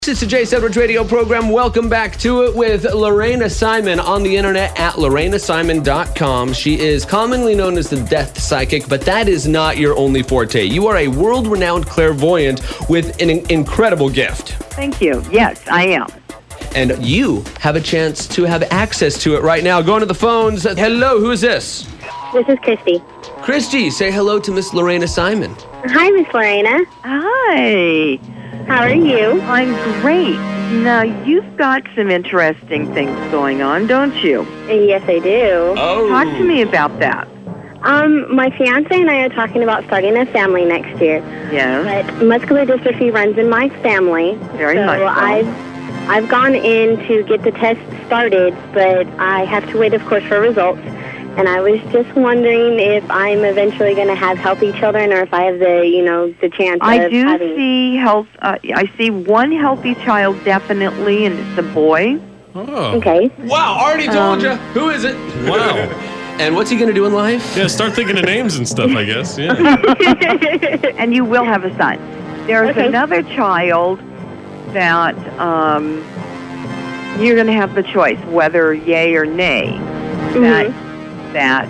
It's the Jay Edwards Radio program. Welcome back to it with Lorena Simon on the internet at lorenasimon.com. She is commonly known as the Death Psychic, but that is not your only forte. You are a world-renowned clairvoyant with an incredible gift. Thank you. Yes, I am. And you have a chance to have access to it right now. Going to the phones. Hello, who is this? This is Christy. Christy, say hello to Miss Lorena Simon. Hi, Miss Lorena. Hi. How are you? I'm great. Now, you've got some interesting things going on, don't you? Yes, I do. Oh. Talk to me about that. My fiance and I are talking about starting a family next year. Yes. But muscular dystrophy runs in my family. Very much so. I've gone in to get the test started, but I have to wait, of course, for results. And I was just wondering if I'm eventually going to have healthy children, or if I have the chance I of do having... see health. I see one healthy child definitely, and it's a boy. Oh. Okay. Wow, already told you. Who is it? Wow. And what's he going to do in life? Yeah, start thinking of names and stuff, I guess. Yeah. And you will have a son. There's Okay. another child that you're going to have the choice, whether yay or nay. That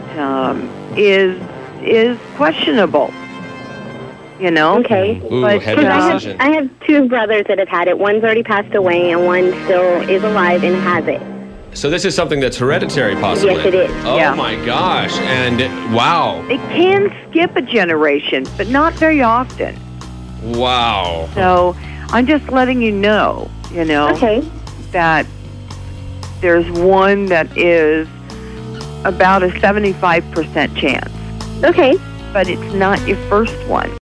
is questionable. You know? Okay. Ooh, But, heavy decision. I have two brothers that have had it. One's already passed away, and one still is alive and has it. So this is something that's hereditary, possibly? Yes, it is. Oh, Yeah. my gosh. And wow. It can skip a generation, but not very often. Wow. So I'm just letting you know, Okay. that there's one that is about a 75% chance. Okay. But it's not your first one.